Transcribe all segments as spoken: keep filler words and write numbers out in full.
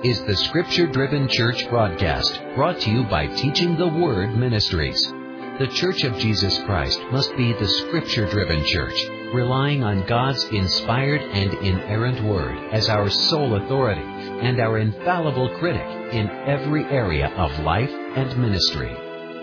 is the Scripture-Driven Church broadcast, brought to you by Teaching the Word Ministries. The Church of Jesus Christ must be the Scripture-Driven Church, relying on God's inspired and inerrant Word as our sole authority and our infallible critic in every area of life and ministry.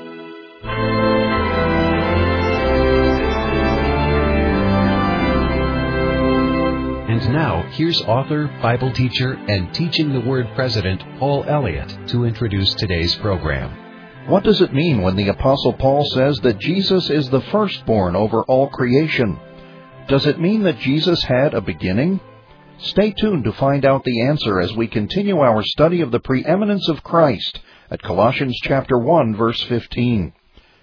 And now, here's author, Bible teacher, and Teaching the Word president Paul Elliott to introduce today's program. What does it mean when the Apostle Paul says that Jesus is the firstborn over all creation? Does it mean that Jesus had a beginning? Stay tuned to find out the answer as we continue our study of the preeminence of Christ at Colossians chapter one, verse fifteen.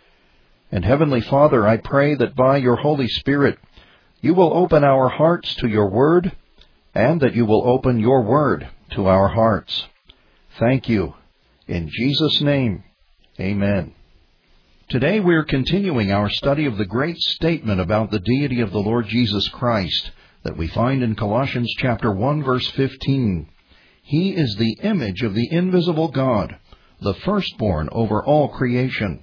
And Heavenly Father, I pray that by your Holy Spirit, you will open our hearts to your word, and that you will open your word to our hearts. Thank you. In Jesus' name, amen. Today we're continuing our study of the great statement about the deity of the Lord Jesus Christ that we find in Colossians chapter one, verse fifteen. He is the image of the invisible God, the firstborn over all creation.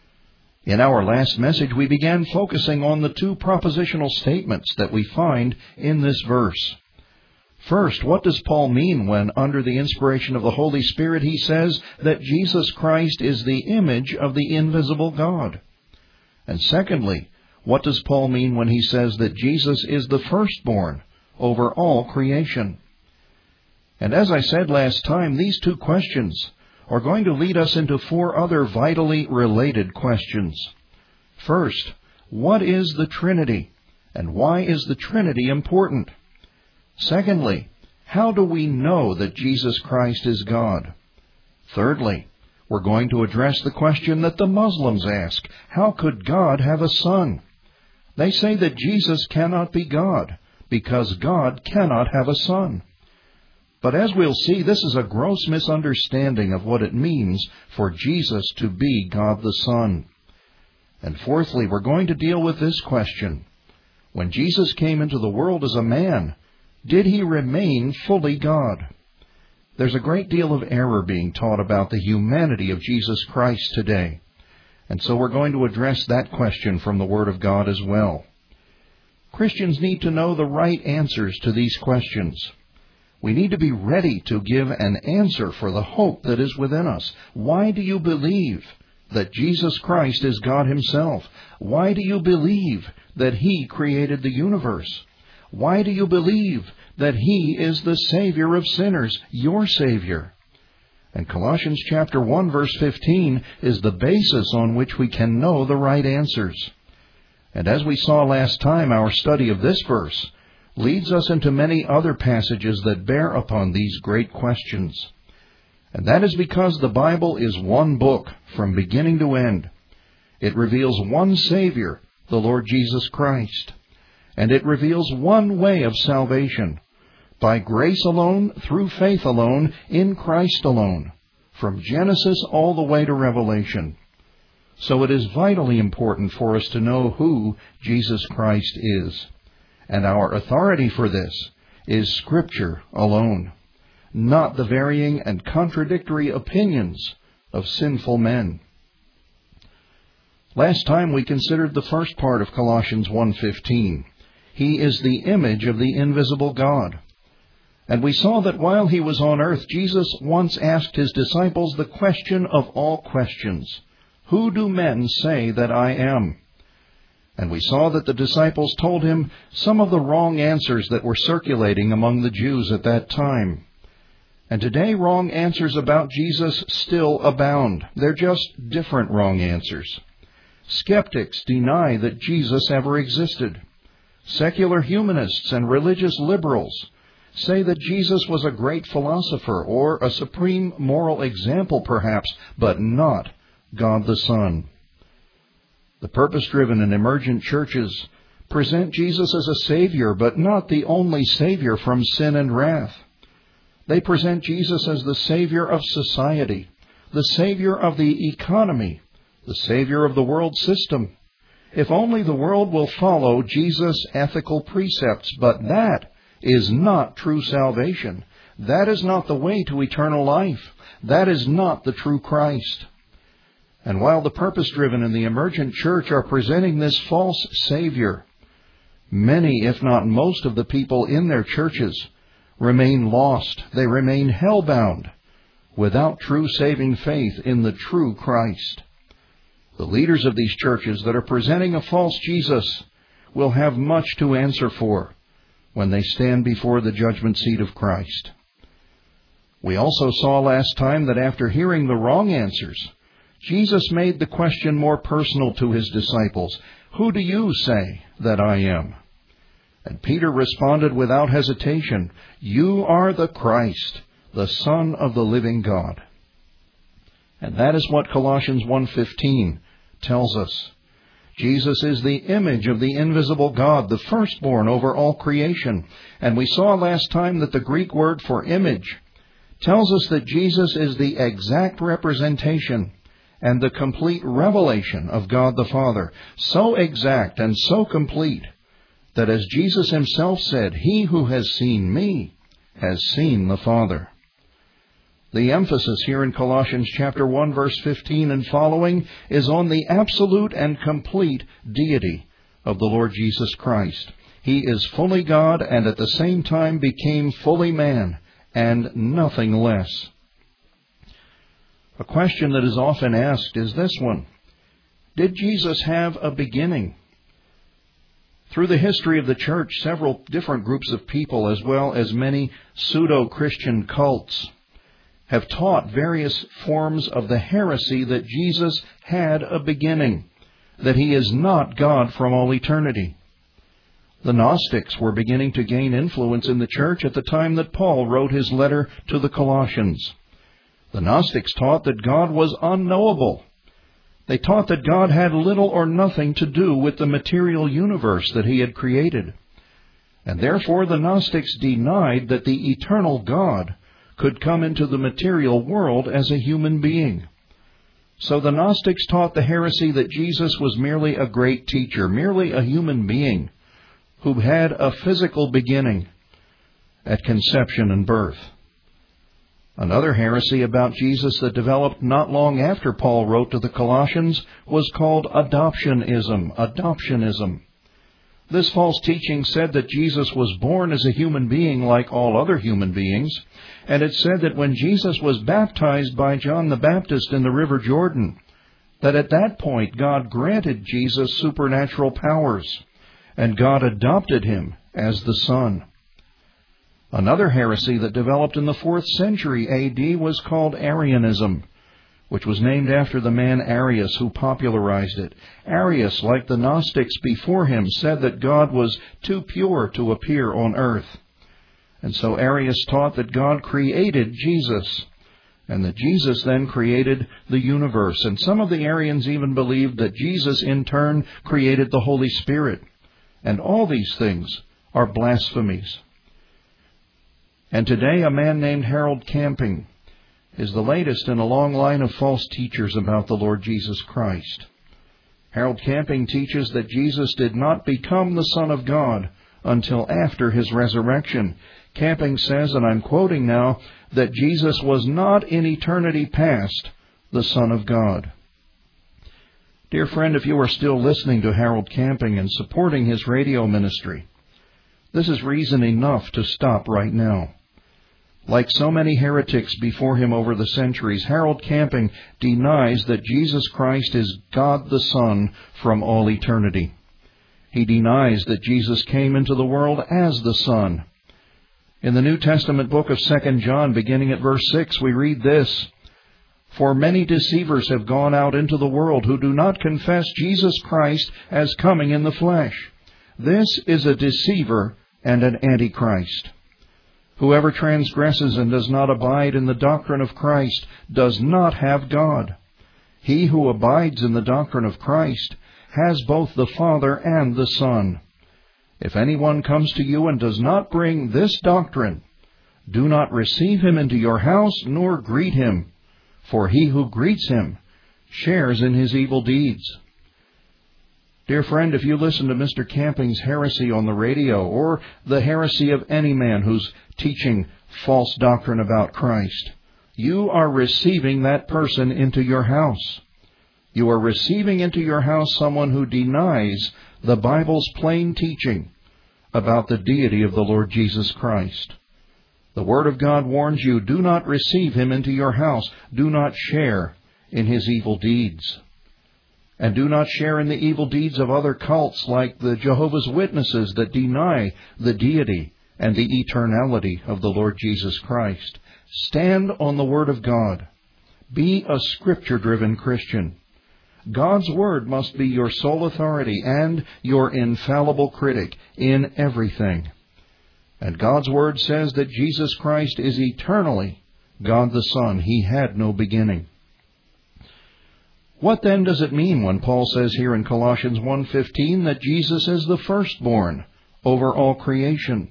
In our last message, we began focusing on the two propositional statements that we find in this verse. First, what does Paul mean when, under the inspiration of the Holy Spirit, he says that Jesus Christ is the image of the invisible God? And secondly, what does Paul mean when he says that Jesus is the firstborn over all creation? And as I said last time, these two questions are going to lead us into four other vitally related questions. First, what is the Trinity, and why is the Trinity important? Secondly, how do we know that Jesus Christ is God? Thirdly, we're going to address the question that the Muslims ask: how could God have a son? They say that Jesus cannot be God because God cannot have a son. But as we'll see, this is a gross misunderstanding of what it means for Jesus to be God the Son. And fourthly, we're going to deal with this question: when Jesus came into the world as a man, did he remain fully God? There's a great deal of error being taught about the humanity of Jesus Christ today. And so we're going to address that question from the Word of God as well. Christians need to know the right answers to these questions. We need to be ready to give an answer for the hope that is within us. Why do you believe that Jesus Christ is God himself? Why do you believe that he created the universe? Why do you believe that he is the Savior of sinners, your Savior? And Colossians chapter one, verse fifteen is the basis on which we can know the right answers. And as we saw last time, our study of this verse leads us into many other passages that bear upon these great questions. And that is because the Bible is one book from beginning to end. It reveals one Savior, the Lord Jesus Christ. And it reveals one way of salvation, by grace alone, through faith alone, in Christ alone, from Genesis all the way to Revelation. So it is vitally important for us to know who Jesus Christ is. And our authority for this is Scripture alone, not the varying and contradictory opinions of sinful men. Last time we considered the first part of Colossians one fifteen. He is the image of the invisible God. And we saw that while he was on earth, Jesus once asked his disciples the question of all questions: who do men say that I am? And we saw that the disciples told him some of the wrong answers that were circulating among the Jews at that time. And today, wrong answers about Jesus still abound. They're just different wrong answers. Skeptics deny that Jesus ever existed. Secular humanists and religious liberals say that Jesus was a great philosopher or a supreme moral example, perhaps, but not God the Son. The purpose-driven and emergent churches present Jesus as a Savior, but not the only Savior from sin and wrath. They present Jesus as the Savior of society, the Savior of the economy, the Savior of the world system. If only the world will follow Jesus' ethical precepts, but that is not true salvation. That is not the way to eternal life. That is not the true Christ. And while the purpose-driven and the emergent church are presenting this false Savior, many, if not most, of the people in their churches remain lost. They remain hell-bound without true saving faith in the true Christ. The leaders of these churches that are presenting a false Jesus will have much to answer for when they stand before the judgment seat of Christ. We also saw last time that after hearing the wrong answers, Jesus made the question more personal to his disciples. Who do you say that I am? And Peter responded without hesitation, You are the Christ, the Son of the living God. And that is what Colossians one fifteen tells us. Jesus is the image of the invisible God, the firstborn over all creation. And we saw last time that the Greek word for image tells us that Jesus is the exact representation and the complete revelation of God the Father, so exact and so complete that, as Jesus himself said, He who has seen me has seen the Father. The emphasis here in Colossians chapter one, verse fifteen and following is on the absolute and complete deity of the Lord Jesus Christ. He is fully God and at the same time became fully man, and nothing less. A question that is often asked is this one: Did Jesus have a beginning? Through the history of the church, several different groups of people, as well as many pseudo-Christian cults, have taught various forms of the heresy that Jesus had a beginning, that he is not God from all eternity. The Gnostics were beginning to gain influence in the church at the time that Paul wrote his letter to the Colossians. The Gnostics taught that God was unknowable. They taught that God had little or nothing to do with the material universe that he had created. And therefore the Gnostics denied that the eternal God could come into the material world as a human being. So the Gnostics taught the heresy that Jesus was merely a great teacher, merely a human being who had a physical beginning at conception and birth. Another heresy about Jesus that developed not long after Paul wrote to the Colossians was called adoptionism. Adoptionism. This false teaching said that Jesus was born as a human being like all other human beings, and it said that when Jesus was baptized by John the Baptist in the River Jordan, that at that point God granted Jesus supernatural powers, and God adopted him as the Son. Another heresy that developed in the fourth century A D was called Arianism, which was named after the man Arius who popularized it. Arius, like the Gnostics before him, said that God was too pure to appear on earth. And so Arius taught that God created Jesus, and that Jesus then created the universe. And some of the Arians even believed that Jesus in turn created the Holy Spirit. And all these things are blasphemies. And today a man named Harold Camping is the latest in a long line of false teachers about the Lord Jesus Christ. Harold Camping teaches that Jesus did not become the Son of God until after his resurrection. Camping says, and I'm quoting now, that Jesus was not in eternity past the Son of God. Dear friend, if you are still listening to Harold Camping and supporting his radio ministry, this is reason enough to stop right now. Like so many heretics before him over the centuries, Harold Camping denies that Jesus Christ is God the Son from all eternity. He denies that Jesus came into the world as the Son. In the New Testament book of Second John, beginning at verse six, we read this: For many deceivers have gone out into the world who do not confess Jesus Christ as coming in the flesh. This is a deceiver and an antichrist. Whoever transgresses and does not abide in the doctrine of Christ does not have God. He who abides in the doctrine of Christ has both the Father and the Son. If anyone comes to you and does not bring this doctrine, do not receive him into your house nor greet him, for he who greets him shares in his evil deeds. Dear friend, if you listen to Mister Camping's heresy on the radio, or the heresy of any man who's teaching false doctrine about Christ, you are receiving that person into your house. You are receiving into your house someone who denies the Bible's plain teaching about the deity of the Lord Jesus Christ. The Word of God warns you, do not receive him into your house. Do not share in his evil deeds. And do not share in the evil deeds of other cults like the Jehovah's Witnesses that deny the deity and the eternality of the Lord Jesus Christ. Stand on the Word of God. Be a Scripture-driven Christian. God's Word must be your sole authority and your infallible critic in everything. And God's Word says that Jesus Christ is eternally God the Son. He had no beginning. What then does it mean when Paul says here in Colossians one fifteen that Jesus is the firstborn over all creation?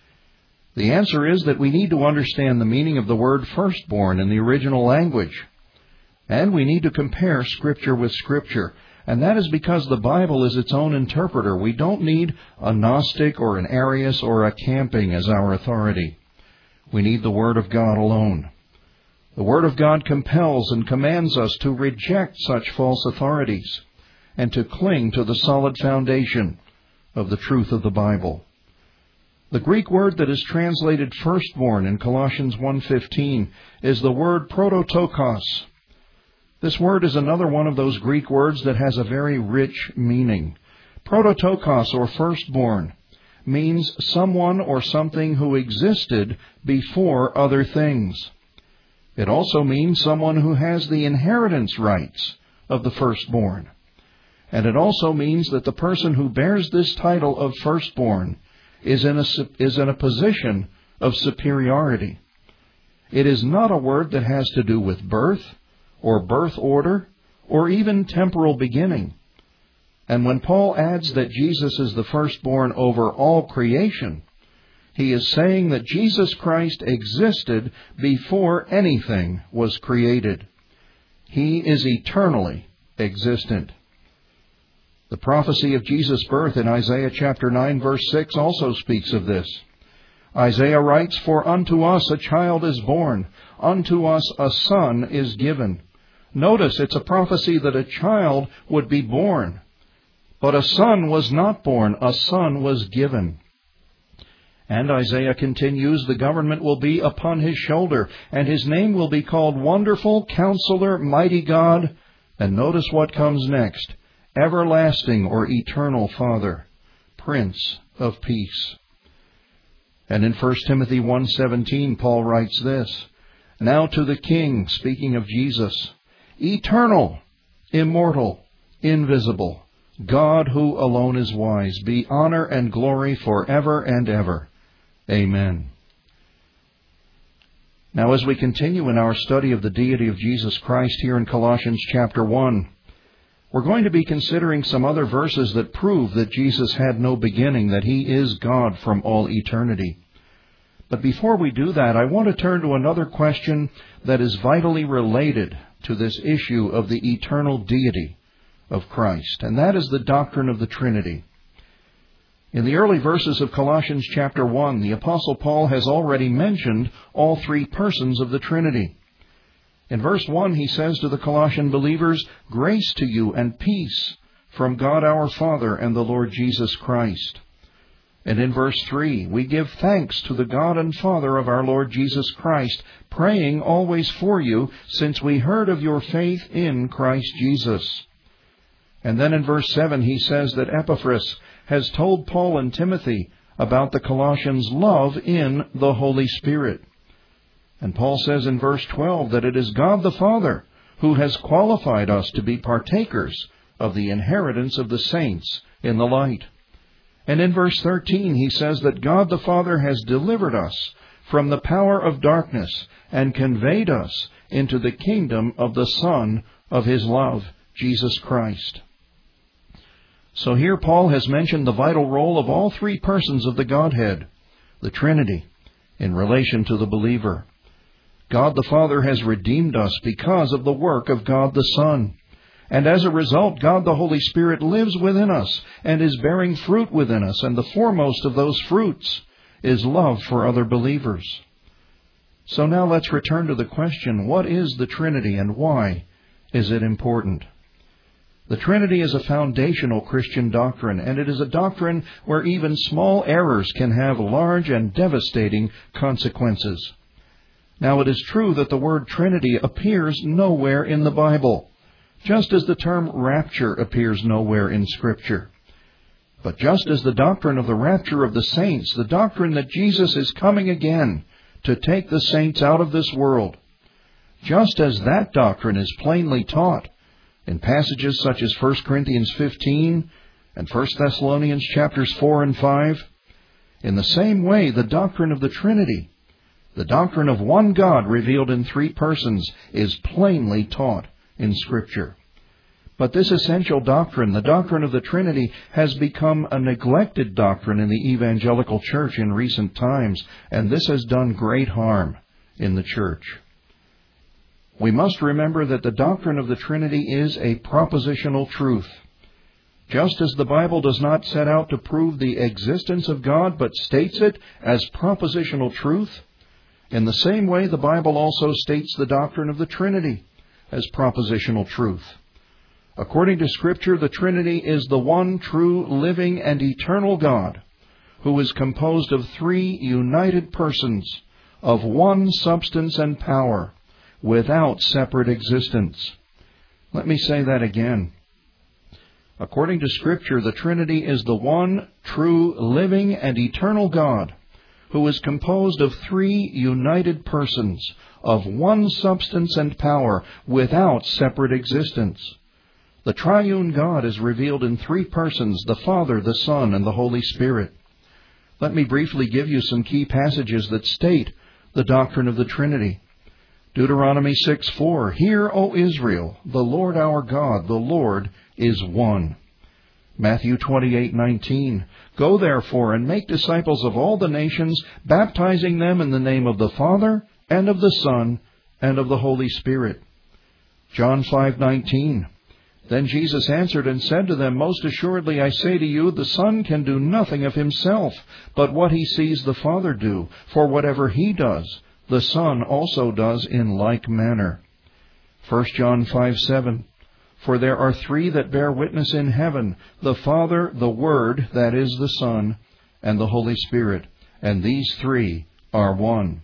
The answer is that we need to understand the meaning of the word firstborn in the original language. And we need to compare Scripture with Scripture. And that is because the Bible is its own interpreter. We don't need a Gnostic or an Arius or a Camping as our authority. We need the Word of God alone. The Word of God compels and commands us to reject such false authorities and to cling to the solid foundation of the truth of the Bible. The Greek word that is translated firstborn in Colossians one fifteen is the word prototokos. This word is another one of those Greek words that has a very rich meaning. Prototokos, or firstborn, means someone or something who existed before other things. It also means someone who has the inheritance rights of the firstborn. And it also means that the person who bears this title of firstborn is in a, is in a position of superiority. It is not a word that has to do with birth, or birth order, or even temporal beginning. And when Paul adds that Jesus is the firstborn over all creation, he is saying that Jesus Christ existed before anything was created. He is eternally existent. The prophecy of Jesus' birth in Isaiah chapter nine, verse six also speaks of this. Isaiah writes, "For unto us a child is born, unto us a son is given." Notice, it's a prophecy that a child would be born. But a son was not born, a son was given. And Isaiah continues, "The government will be upon his shoulder, and his name will be called Wonderful, Counselor, Mighty God." And notice what comes next. Everlasting or Eternal Father, Prince of Peace. And in First Timothy one seventeen, Paul writes this, "Now to the King," speaking of Jesus, "eternal, immortal, invisible, God who alone is wise, be honor and glory forever and ever. Amen." Now, as we continue in our study of the deity of Jesus Christ here in Colossians chapter one, we're going to be considering some other verses that prove that Jesus had no beginning, that he is God from all eternity. But before we do that, I want to turn to another question that is vitally related to this issue of the eternal deity of Christ, and that is the doctrine of the Trinity. In the early verses of Colossians chapter one, the Apostle Paul has already mentioned all three persons of the Trinity. In verse one, he says to the Colossian believers, "Grace to you and peace from God our Father and the Lord Jesus Christ." And in verse three, "We give thanks to the God and Father of our Lord Jesus Christ, praying always for you, since we heard of your faith in Christ Jesus." And then in verse seven, he says that Epaphras has told Paul and Timothy about the Colossians' love in the Holy Spirit. And Paul says in verse twelve that it is God the Father who has qualified us to be partakers of the inheritance of the saints in the light. And in verse thirteen, he says that God the Father has delivered us from the power of darkness and conveyed us into the kingdom of the Son of his love, Jesus Christ. So here Paul has mentioned the vital role of all three persons of the Godhead, the Trinity, in relation to the believer. God the Father has redeemed us because of the work of God the Son. And as a result, God the Holy Spirit lives within us and is bearing fruit within us. And the foremost of those fruits is love for other believers. So now let's return to the question, what is the Trinity and why is it important? The Trinity is a foundational Christian doctrine, and it is a doctrine where even small errors can have large and devastating consequences. Now, it is true that the word Trinity appears nowhere in the Bible, just as the term rapture appears nowhere in Scripture. But just as the doctrine of the rapture of the saints, the doctrine that Jesus is coming again to take the saints out of this world, just as that doctrine is plainly taught in passages such as First Corinthians fifteen and First Thessalonians chapters four and five, in the same way the doctrine of the Trinity, the doctrine of one God revealed in three persons, is plainly taught in Scripture. But this essential doctrine, the doctrine of the Trinity, has become a neglected doctrine in the evangelical church in recent times, and this has done great harm in the church. We must remember that the doctrine of the Trinity is a propositional truth. Just as the Bible does not set out to prove the existence of God, but states it as propositional truth, in the same way the Bible also states the doctrine of the Trinity as propositional truth. According to Scripture, the Trinity is the one true, living, and eternal God, who is composed of three united persons, of one substance and power, without separate existence. Let me say that again. According to Scripture, the Trinity is the one true, living, and eternal God, who is composed of three united persons, of one substance and power, without separate existence. The triune God is revealed in three persons, the Father, the Son, and the Holy Spirit. Let me briefly give you some key passages that state the doctrine of the Trinity. Deuteronomy six four, Hear, O Israel, the Lord our God, the Lord is one. Matthew twenty-eight nineteen, Go therefore and make disciples of all the nations, baptizing them in the name of the Father, and of the Son, and of the Holy Spirit. John five nineteen, Then Jesus answered and said to them, Most assuredly I say to you, the Son can do nothing of himself, but what he sees the Father do. For whatever he does, the Son also does in like manner. First John five seven, For there are three that bear witness in heaven, the Father, the Word, that is the Son, and the Holy Spirit, and these three are one.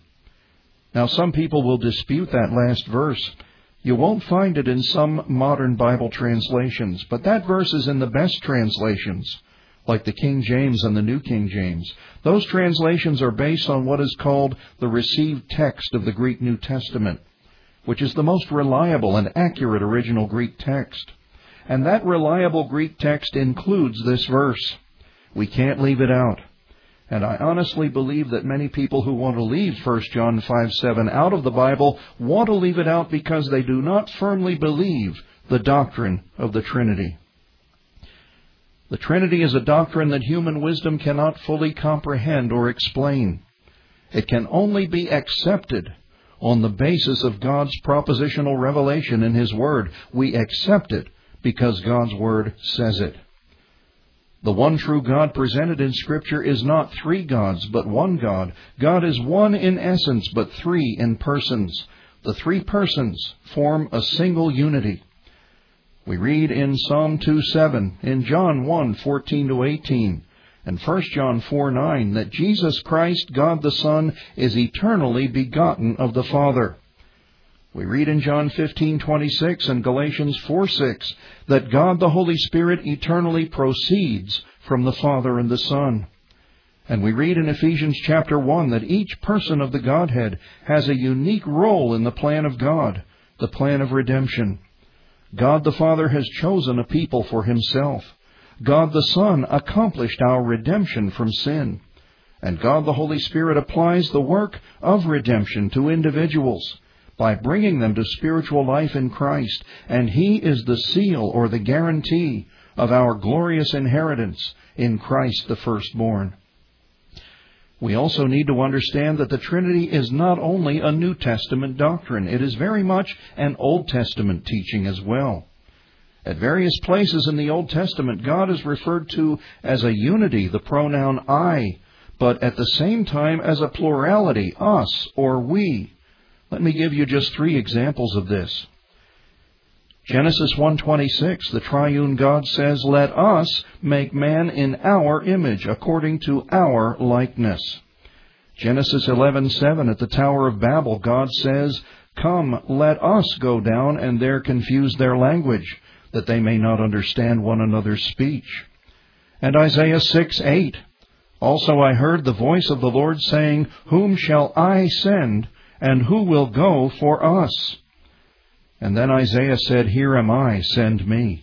Now some people will dispute that last verse. You won't find it in some modern Bible translations, but that verse is in the best translations, like the King James and the New King James. Those translations are based on what is called the received text of the Greek New Testament, which is the most reliable and accurate original Greek text. And that reliable Greek text includes this verse. We can't leave it out. And I honestly believe that many people who want to leave First John five seven out of the Bible want to leave it out because they do not firmly believe the doctrine of the Trinity. The Trinity is a doctrine that human wisdom cannot fully comprehend or explain. It can only be accepted on the basis of God's propositional revelation in His Word. We accept it because God's Word says it. The one true God presented in Scripture is not three gods, but one God. God is one in essence, but three in persons. The three persons form a single unity. We read in Psalm two seven, in John one fourteen to eighteen, and First John four nine, that Jesus Christ, God the Son, is eternally begotten of the Father. We read in John fifteen twenty-six and Galatians four six, that God the Holy Spirit eternally proceeds from the Father and the Son. And we read in Ephesians chapter one that each person of the Godhead has a unique role in the plan of God, the plan of redemption. God the Father has chosen a people for Himself. God the Son accomplished our redemption from sin. And God the Holy Spirit applies the work of redemption to individuals by bringing them to spiritual life in Christ. And He is the seal or the guarantee of our glorious inheritance in Christ the firstborn. We also need to understand that the Trinity is not only a New Testament doctrine, it is very much an Old Testament teaching as well. At various places in the Old Testament, God is referred to as a unity, the pronoun I, but at the same time as a plurality, us or we. Let me give you just three examples of this. Genesis one twenty-six, the triune God says, "Let us make man in our image, according to our likeness." Genesis eleven seven, at the Tower of Babel, God says, "Come, let us go down and there confuse their language, that they may not understand one another's speech." And Isaiah six eight, "Also I heard the voice of the Lord saying, Whom shall I send, and who will go for us? And then Isaiah said, Here am I, send me."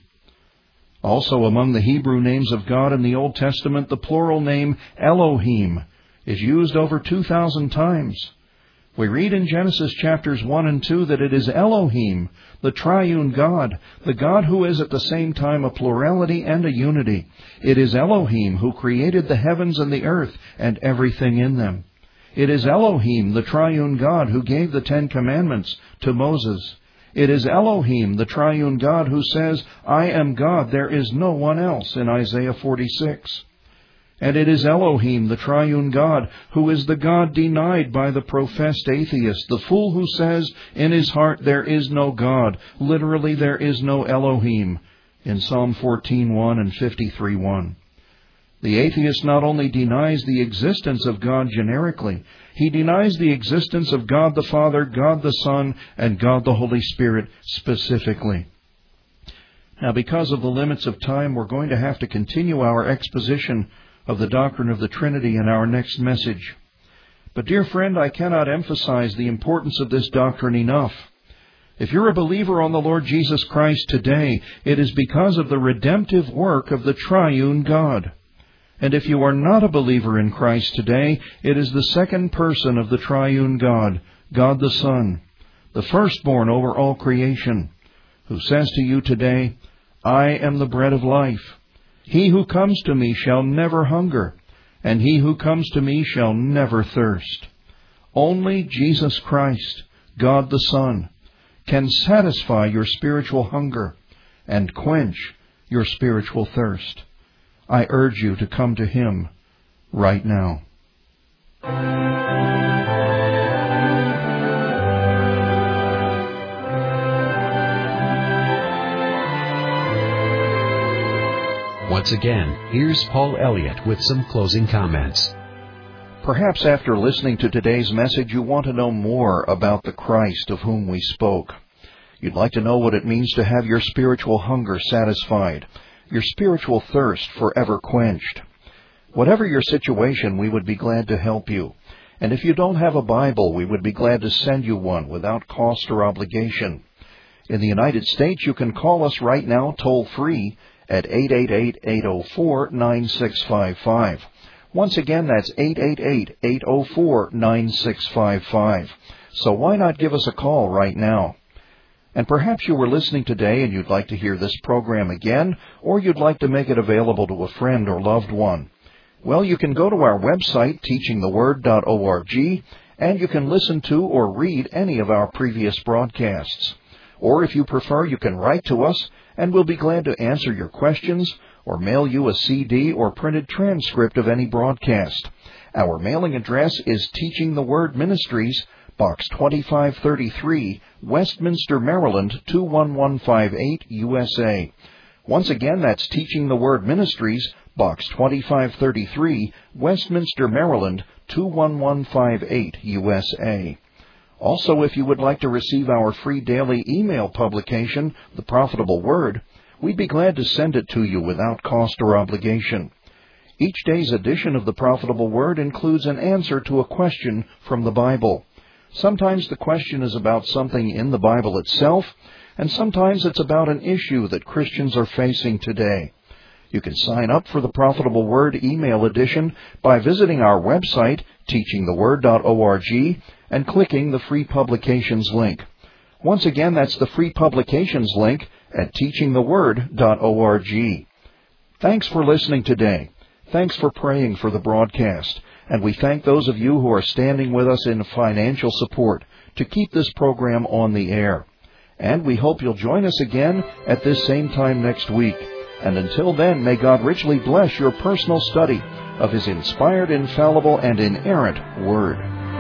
Also among the Hebrew names of God in the Old Testament, the plural name Elohim is used over two thousand times. We read in Genesis chapters one and two that it is Elohim, the triune God, the God who is at the same time a plurality and a unity. It is Elohim who created the heavens and the earth and everything in them. It is Elohim, the triune God, who gave the Ten Commandments to Moses. It is Elohim, the triune God, who says, "I am God, there is no one else," in Isaiah forty-six. And it is Elohim, the triune God, who is the God denied by the professed atheist, the fool who says in his heart there is no God. Literally, there is no Elohim, in Psalm fourteen one and fifty-three one. The atheist not only denies the existence of God generically, he denies the existence of God the Father, God the Son, and God the Holy Spirit specifically. Now, because of the limits of time, we're going to have to continue our exposition of the doctrine of the Trinity in our next message. But dear friend, I cannot emphasize the importance of this doctrine enough. If you're a believer on the Lord Jesus Christ today, it is because of the redemptive work of the triune God. And if you are not a believer in Christ today, it is the second person of the triune God, God the Son, the firstborn over all creation, who says to you today, "I am the bread of life. He who comes to me shall never hunger, and he who comes to me shall never thirst." Only Jesus Christ, God the Son, can satisfy your spiritual hunger and quench your spiritual thirst. I urge you to come to Him right now. Once again, here's Paul Elliott with some closing comments. Perhaps after listening to today's message, you want to know more about the Christ of whom we spoke. You'd like to know what it means to have your spiritual hunger satisfied, your spiritual thirst forever quenched. Whatever your situation, we would be glad to help you. And if you don't have a Bible, we would be glad to send you one without cost or obligation. In the United States, you can call us right now toll-free at eight eight eight, eight oh four, nine six five five. Once again, that's eight eight eight, eight oh four, nine six five five. So why not give us a call right now? And perhaps you were listening today and you'd like to hear this program again, or you'd like to make it available to a friend or loved one. Well, you can go to our website, teaching the word dot org, and you can listen to or read any of our previous broadcasts. Or if you prefer, you can write to us, and we'll be glad to answer your questions or mail you a C D or printed transcript of any broadcast. Our mailing address is Teaching the Word Ministries, Box twenty-five thirty-three, Westminster, Maryland, two one one five eight, U S A. Once again, that's Teaching the Word Ministries, Box twenty-five thirty-three, Westminster, Maryland, two one one five eight, U S A. Also, if you would like to receive our free daily email publication, The Profitable Word, we'd be glad to send it to you without cost or obligation. Each day's edition of The Profitable Word includes an answer to a question from the Bible. Sometimes the question is about something in the Bible itself, and sometimes it's about an issue that Christians are facing today. You can sign up for the Profitable Word email edition by visiting our website, teaching the word dot org, and clicking the Free Publications link. Once again, that's the Free Publications link at teaching the word dot org. Thanks for listening today. Thanks for praying for the broadcast. And we thank those of you who are standing with us in financial support to keep this program on the air. And we hope you'll join us again at this same time next week. And until then, may God richly bless your personal study of His inspired, infallible, and inerrant Word.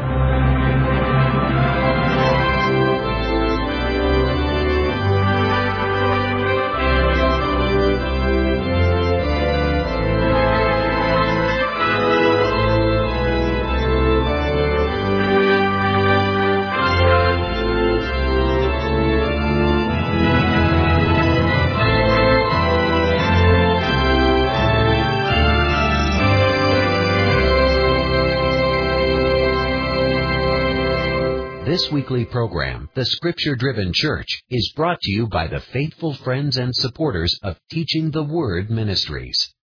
This weekly program, The Scripture-Driven Church, is brought to you by the faithful friends and supporters of Teaching the Word Ministries.